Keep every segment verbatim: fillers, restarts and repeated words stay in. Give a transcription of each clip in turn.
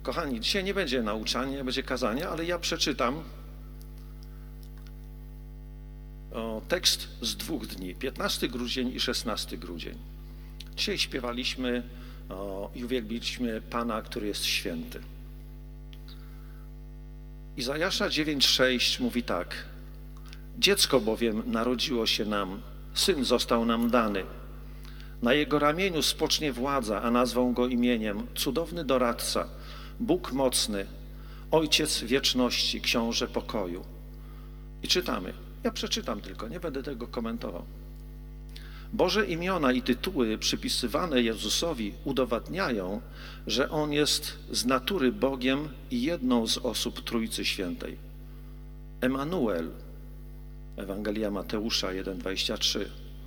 Kochani, dzisiaj nie będzie nauczania, będzie kazanie, ale ja przeczytam o, tekst z dwóch dni, piętnastego grudzień i szesnastego grudzień. Dzisiaj śpiewaliśmy o, i uwielbiliśmy Pana, który jest święty. Izajasza dziewięć sześć mówi tak: dziecko bowiem narodziło się nam, syn został nam dany. Na jego ramieniu spocznie władza, a nazwą go imieniem Cudowny Doradca, Bóg Mocny, Ojciec Wieczności, Książę Pokoju. I czytamy. Ja przeczytam tylko, nie będę tego komentował. Boże imiona i tytuły przypisywane Jezusowi udowadniają, że On jest z natury Bogiem i jedną z osób Trójcy Świętej. Emanuel, Ewangelia Mateusza jeden dwadzieścia trzy.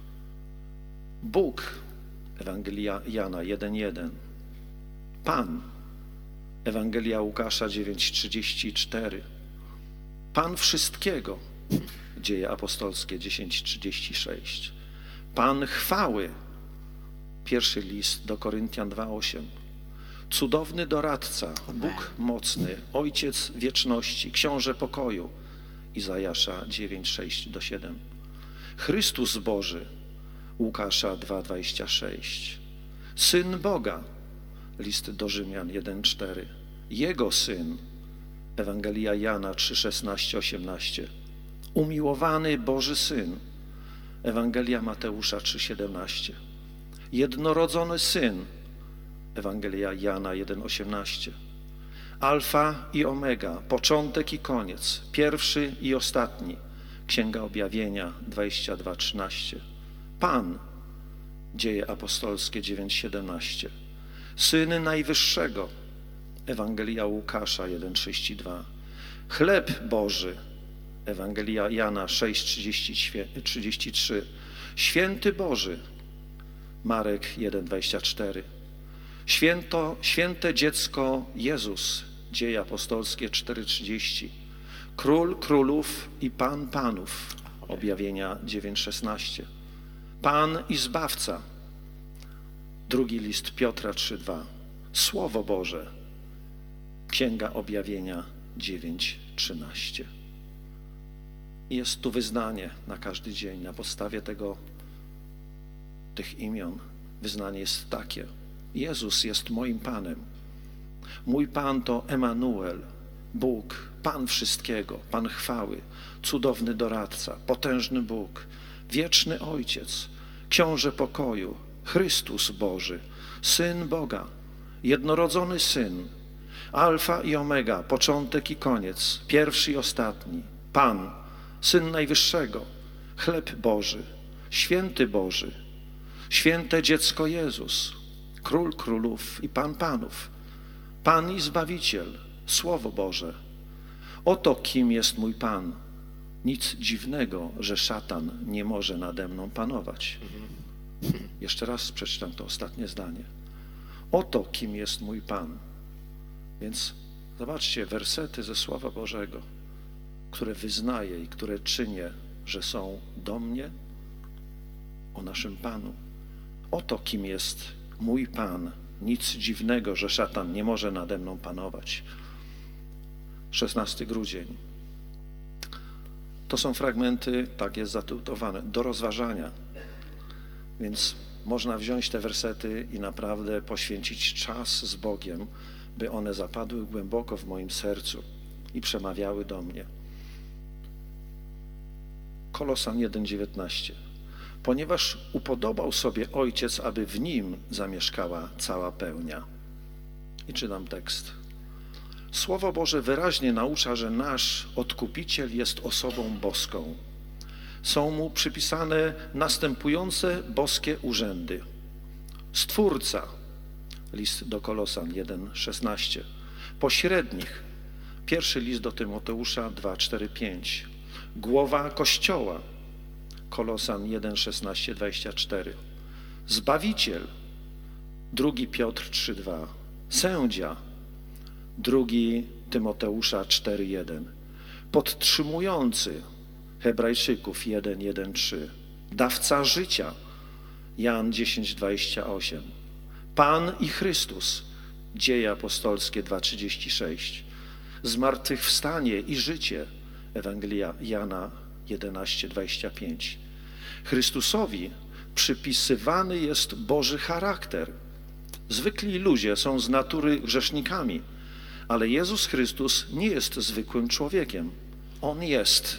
Bóg, Ewangelia Jana jeden jeden. Pan, Ewangelia Łukasza dziewięć trzydzieści cztery. Pan wszystkiego, Dzieje Apostolskie dziesięć trzydzieści sześć. Pan chwały, pierwszy list do Koryntian dwa osiem. Cudowny Doradca, Bóg Mocny, Ojciec Wieczności, Książę Pokoju, Izajasza dziewięć sześć do siedem. Chrystus Boży, Łukasza dwa dwadzieścia sześć. Syn Boga, list do Rzymian jeden cztery. Jego Syn, Ewangelia Jana trzy szesnaście osiemnaście. Umiłowany Boży Syn, Ewangelia Mateusza trzy siedemnaście. Jednorodzony Syn, Ewangelia Jana jeden osiemnaście. Alfa i Omega, początek i koniec, pierwszy i ostatni, Księga Objawienia dwadzieścia dwa trzynaście. Pan, Dzieje Apostolskie dziewięć siedemnaście. Syn Najwyższego, Ewangelia Łukasza jeden trzydzieści dwa. Chleb Boży, Ewangelia Jana sześć trzydzieści trzy. Święty Boży, Marek jeden dwadzieścia cztery. Święto, święte dziecko Jezus, Dzieje Apostolskie cztery trzydzieści. Król królów i Pan panów, Objawienia dziewięć szesnaście. Pan i Zbawca, drugi list Piotra trzy dwa. Słowo Boże, Księga Objawienia dziewięć trzynaście. Jest tu wyznanie na każdy dzień, na podstawie tego, tych imion. Wyznanie jest takie: Jezus jest moim Panem. Mój Pan to Emanuel, Bóg, Pan wszystkiego, Pan chwały, cudowny doradca, potężny Bóg, wieczny Ojciec, Książę Pokoju, Chrystus Boży, Syn Boga, jednorodzony Syn, Alfa i Omega, początek i koniec, pierwszy i ostatni, Pan, Syn Najwyższego, chleb Boży, święty Boży, święte dziecko Jezus, Król królów i Pan panów, Pan i Zbawiciel, Słowo Boże. Oto kim jest mój Pan. Nic dziwnego, że szatan nie może nade mną panować. Jeszcze raz przeczytam to ostatnie zdanie. Oto kim jest mój Pan. Więc zobaczcie, wersety ze Słowa Bożego, które wyznaję i które czynię, że są do mnie, o naszym Panu. Oto kim jest mój Pan. Nic dziwnego, że szatan nie może nade mną panować. szesnasty grudzień. To są fragmenty, tak jest zatytułowane, do rozważania. Więc można wziąć te wersety i naprawdę poświęcić czas z Bogiem, by one zapadły głęboko w moim sercu i przemawiały do mnie. Kolosan jeden dziewiętnaście. Ponieważ upodobał sobie Ojciec, aby w Nim zamieszkała cała pełnia. I czytam tekst. Słowo Boże wyraźnie naucza, że nasz Odkupiciel jest osobą boską. Są Mu przypisane następujące boskie urzędy. Stwórca, list do Kolosan jeden szesnaście. Pośrednik, pierwszy list do Tymoteusza dwa cztery pięć. Głowa Kościoła, Kolosan jeden szesnaście dwadzieścia cztery. Zbawiciel, drugi Piotr trzy dwa. Sędzia, drugi Tymoteusza cztery jeden. Podtrzymujący, Hebrajczyków jeden jeden trzy. Dawca życia, Jan dziesięć dwadzieścia osiem. Pan i Chrystus, Dzieje apostolskie dwa trzydzieści sześć. Zmartwychwstanie i życie, Ewangelia Jana jedenaście dwadzieścia pięć. Chrystusowi przypisywany jest Boży charakter. Zwykli ludzie są z natury grzesznikami, ale Jezus Chrystus nie jest zwykłym człowiekiem. On jest,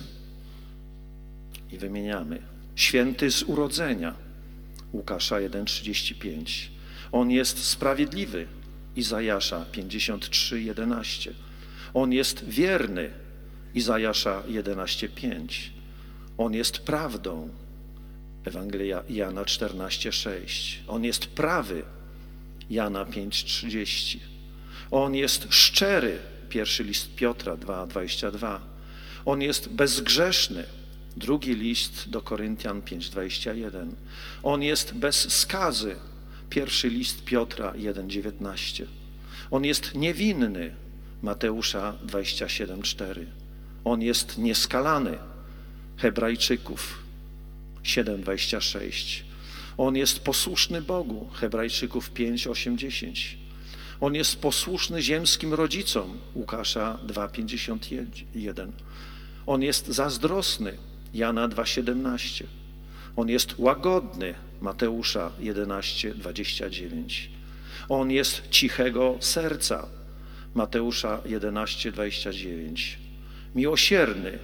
i wymieniamy, święty z urodzenia, Łukasza jeden trzydzieści pięć. On jest sprawiedliwy, Izajasza pięćdziesiąt trzy jedenaście. On jest wierny, Izajasza jedenaście pięć. On jest prawdą, Ewangelia Jana czternaście sześć. On jest prawy, Jana pięć trzydzieści. On jest szczery, pierwszy list Piotra dwa dwadzieścia dwa. On jest bezgrzeszny, drugi list do Koryntian pięć dwadzieścia jeden. On jest bez skazy, pierwszy list Piotra jeden dziewiętnaście. On jest niewinny, Mateusza dwadzieścia siedem cztery. On jest nieskalany, Hebrajczyków siedem dwadzieścia sześć. On jest posłuszny Bogu, Hebrajczyków pięć osiem dziesięć. On jest posłuszny ziemskim rodzicom, Łukasza dwa pięćdziesiąt jeden. On jest zazdrosny, Jana dwa siedemnaście. On jest łagodny, Mateusza jedenaście dwadzieścia dziewięć. On jest cichego serca, Mateusza jedenaście dwadzieścia dziewięć. Miłosierny,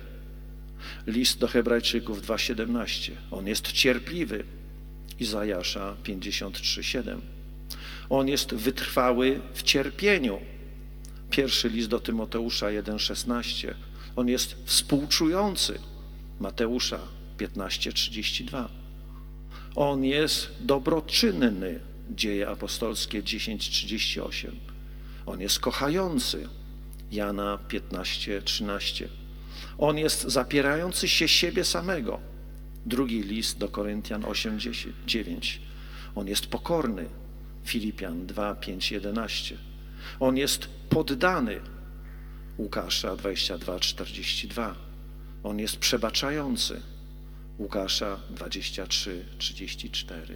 list do Hebrajczyków dwa siedemnaście. On jest cierpliwy, Izajasza pięćdziesiąt trzy siedem. On jest wytrwały w cierpieniu, pierwszy list do Tymoteusza jeden szesnaście. On jest współczujący, Mateusza piętnaście trzydzieści dwa. On jest dobroczynny, Dzieje apostolskie dziesięć trzydzieści osiem. On jest kochający, Jana piętnaście trzynaście. On jest zapierający się siebie samego, drugi list do Koryntian osiem dziewięć. On jest pokorny, Filipian dwa pięć jedenaście. On jest poddany, Łukasza dwadzieścia dwa czterdzieści dwa. On jest przebaczający, Łukasza dwadzieścia trzy trzydzieści cztery.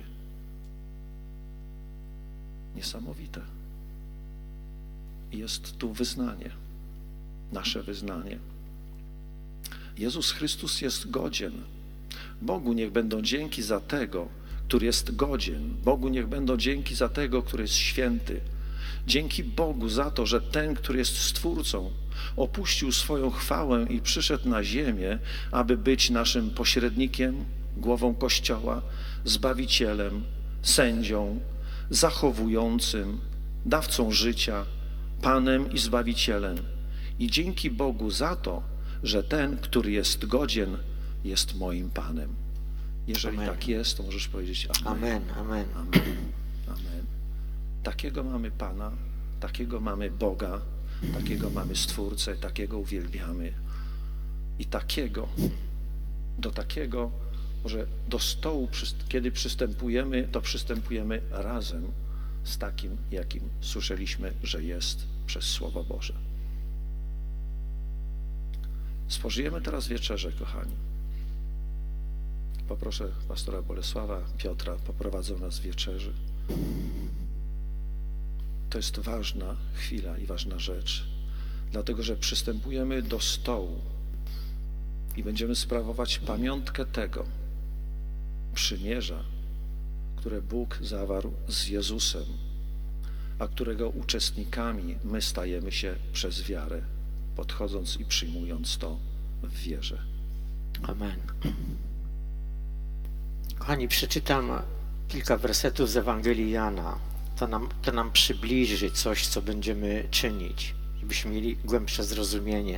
Niesamowite. Jest tu wyznanie, nasze wyznanie. Jezus Chrystus jest godzien. Bogu niech będą dzięki za tego, który jest godzien. Bogu niech będą dzięki za tego, który jest święty. Dzięki Bogu za to, że ten, który jest Stwórcą, opuścił swoją chwałę i przyszedł na ziemię, aby być naszym pośrednikiem, głową Kościoła, Zbawicielem, sędzią, zachowującym, dawcą życia, Panem i Zbawicielem. I dzięki Bogu za to, że ten, który jest godzien, jest moim Panem. Jeżeli amen. Tak jest, to możesz powiedzieć amen. Amen, amen. Amen. Amen. Takiego mamy Pana, takiego mamy Boga, takiego mamy Stwórcę, takiego uwielbiamy. I takiego, do takiego, że do stołu, kiedy przystępujemy, to przystępujemy razem z takim, jakim słyszeliśmy, że jest przez Słowo Boże. Spożyjemy teraz wieczerzę, kochani. Poproszę pastora Bolesława, Piotra, poprowadzą nas w wieczerzy. To jest ważna chwila i ważna rzecz, dlatego że przystępujemy do stołu i będziemy sprawować pamiątkę tego przymierza, które Bóg zawarł z Jezusem, a którego uczestnikami my stajemy się przez wiarę, podchodząc i przyjmując to w wierze. Amen. Kochani, przeczytam kilka wersetów z Ewangelii Jana. To nam, to nam przybliży coś, co będziemy czynić, żebyśmy mieli głębsze zrozumienie.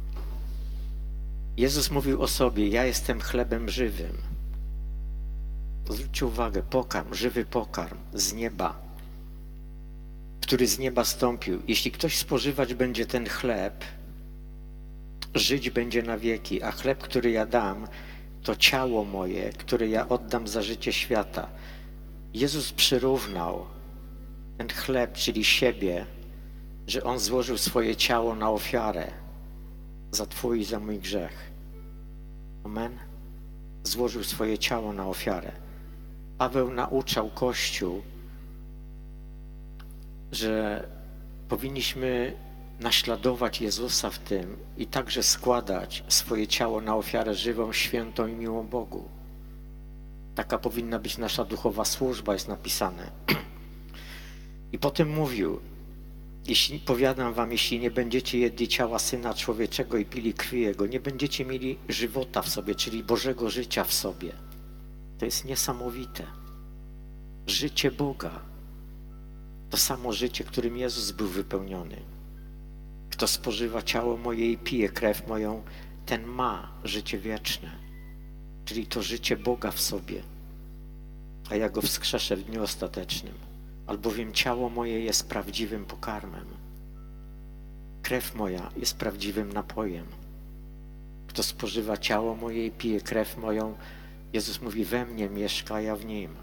Jezus mówił o sobie: ja jestem chlebem żywym. Zwróćcie uwagę, pokarm, żywy pokarm z nieba, który z nieba stąpił. Jeśli ktoś spożywać będzie ten chleb, żyć będzie na wieki, a chleb, który ja dam, to ciało moje, które ja oddam za życie świata. Jezus przyrównał ten chleb, czyli siebie, że On złożył swoje ciało na ofiarę za Twój i za mój grzech. Amen. Złożył swoje ciało na ofiarę. Paweł nauczał Kościół, że powinniśmy naśladować Jezusa w tym i także składać swoje ciało na ofiarę żywą, świętą i miłą Bogu. Taka powinna być nasza duchowa służba, jest napisane. I potem mówił, jeśli, powiadam wam, jeśli nie będziecie jedli ciała Syna Człowieczego i pili krwi Jego, nie będziecie mieli żywota w sobie, czyli Bożego życia w sobie. To jest niesamowite. Życie Boga. To samo życie, którym Jezus był wypełniony. Kto spożywa ciało moje i pije krew moją, ten ma życie wieczne. Czyli to życie Boga w sobie. A ja go wskrzeszę w dniu ostatecznym. Albowiem ciało moje jest prawdziwym pokarmem. Krew moja jest prawdziwym napojem. Kto spożywa ciało moje i pije krew moją, Jezus mówi, we mnie mieszka, ja w nim.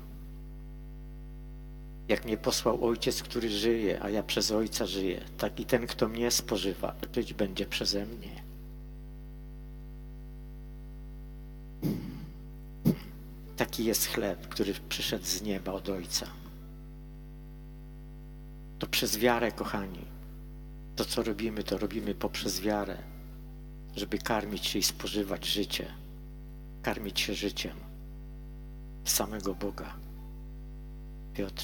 Jak mnie posłał Ojciec, który żyje, a ja przez Ojca żyję, tak i ten, kto mnie spożywa, żyć będzie przeze mnie. Taki jest chleb, który przyszedł z nieba od Ojca. To przez wiarę, kochani. To, co robimy, to robimy poprzez wiarę, żeby karmić się i spożywać życie. Karmić się życiem samego Boga. Piotr.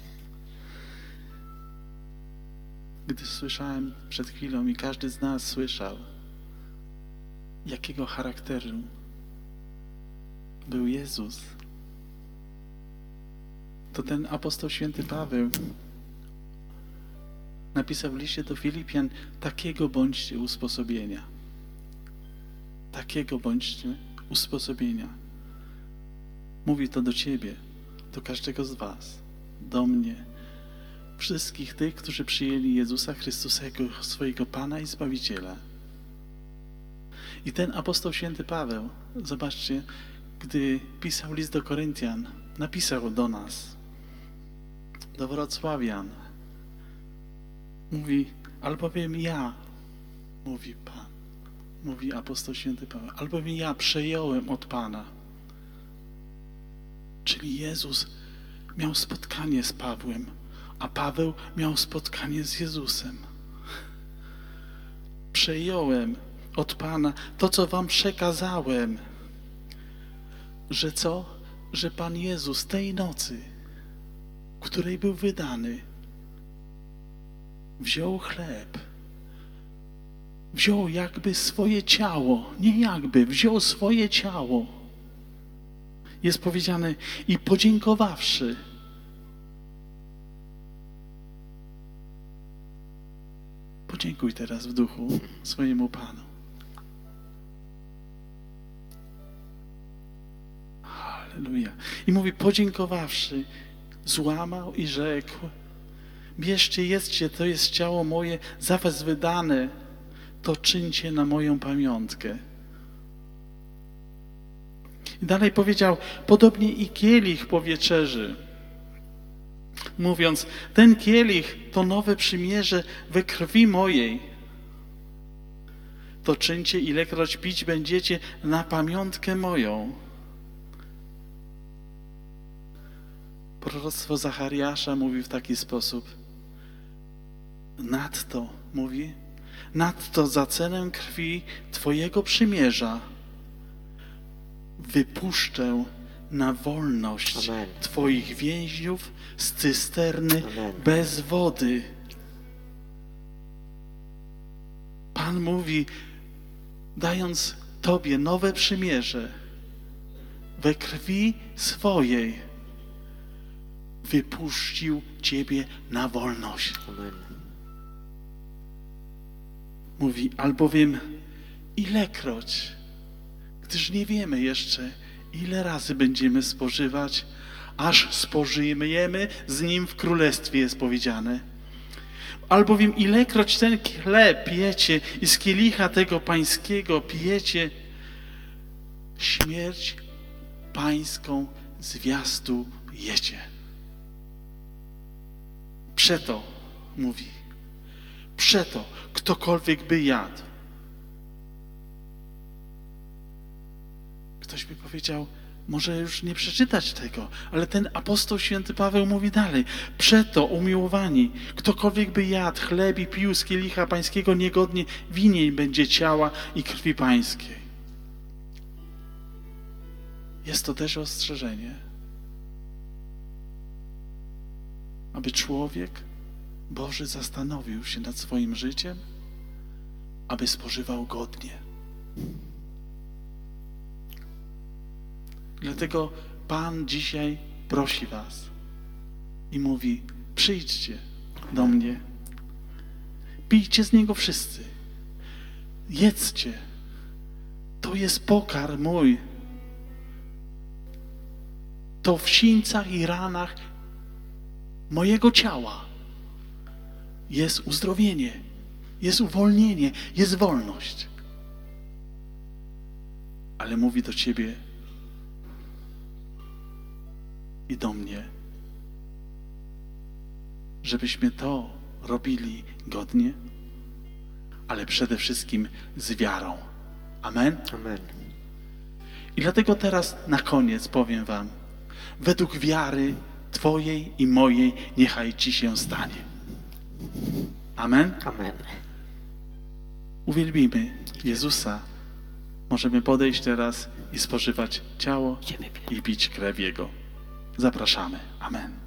Gdy słyszałem przed chwilą i każdy z nas słyszał, jakiego charakteru był Jezus, to ten apostoł święty Paweł napisał w liście do Filipian, takiego bądźcie usposobienia. Takiego bądźcie usposobienia. Mówi to do ciebie, do każdego z was, do mnie, wszystkich tych, którzy przyjęli Jezusa Chrystusa jako swojego Pana i Zbawiciela. I ten apostoł święty Paweł, zobaczcie, gdy pisał list do Koryntian, napisał do nas, do Wrocławian, mówi, albowiem ja, mówi Pan, mówi apostoł święty Paweł, albowiem ja przejąłem od Pana. Czyli Jezus miał spotkanie z Pawłem, a Paweł miał spotkanie z Jezusem. Przejąłem od Pana to, co wam przekazałem, że co? Że Pan Jezus tej nocy, której był wydany, wziął chleb, wziął jakby swoje ciało, nie jakby, wziął swoje ciało. Jest powiedziane, i podziękowawszy, podziękuj teraz w duchu swojemu Panu. Halleluja. I mówi, podziękowawszy, złamał i rzekł, bierzcie, jedzcie, to jest ciało moje, za was wydane, to czyńcie na moją pamiątkę. I dalej powiedział, podobnie i kielich po wieczerzy, mówiąc, ten kielich to nowe przymierze we krwi mojej. To czyńcie, ilekroć pić będziecie, na pamiątkę moją. Proroctwo Zachariasza mówi w taki sposób. Nadto, mówi, nadto za cenę krwi Twojego przymierza wypuszczę na wolność Amen. Twoich więźniów z cysterny Amen. bez wody. Pan mówi, dając Tobie nowe przymierze we krwi swojej, wypuścił Ciebie na wolność. Amen. Mówi, albowiem ilekroć, gdyż nie wiemy jeszcze, ile razy będziemy spożywać, aż spożyjemy z Nim w Królestwie, jest powiedziane. Albowiem ilekroć ten chleb pijecie i z kielicha tego pańskiego pijecie, śmierć pańską zwiastujecie. Przeto, mówi, przeto ktokolwiek by jadł. Ktoś by powiedział, może już nie przeczytać tego, ale ten apostoł święty Paweł mówi dalej. Przeto, umiłowani, ktokolwiek by jadł chleb i pił z kielicha pańskiego niegodnie, winien będzie ciała i krwi pańskiej. Jest to też ostrzeżenie, aby człowiek Boży zastanowił się nad swoim życiem, aby spożywał godnie. Dlatego Pan dzisiaj prosi was i mówi: przyjdźcie do mnie, pijcie z Niego wszyscy, jedzcie, to jest pokarm mój. To w sińcach i ranach mojego ciała jest uzdrowienie, jest uwolnienie, jest wolność. Ale mówi do ciebie i do mnie, żebyśmy to robili godnie, ale przede wszystkim z wiarą. Amen? Amen. I dlatego teraz na koniec powiem wam, według wiary twojej i mojej niechaj ci się stanie. Amen? Amen. Uwielbimy Jezusa. Możemy podejść teraz i spożywać ciało Idziemy, Piotr. i pić krew Jego. Zapraszamy. Amen.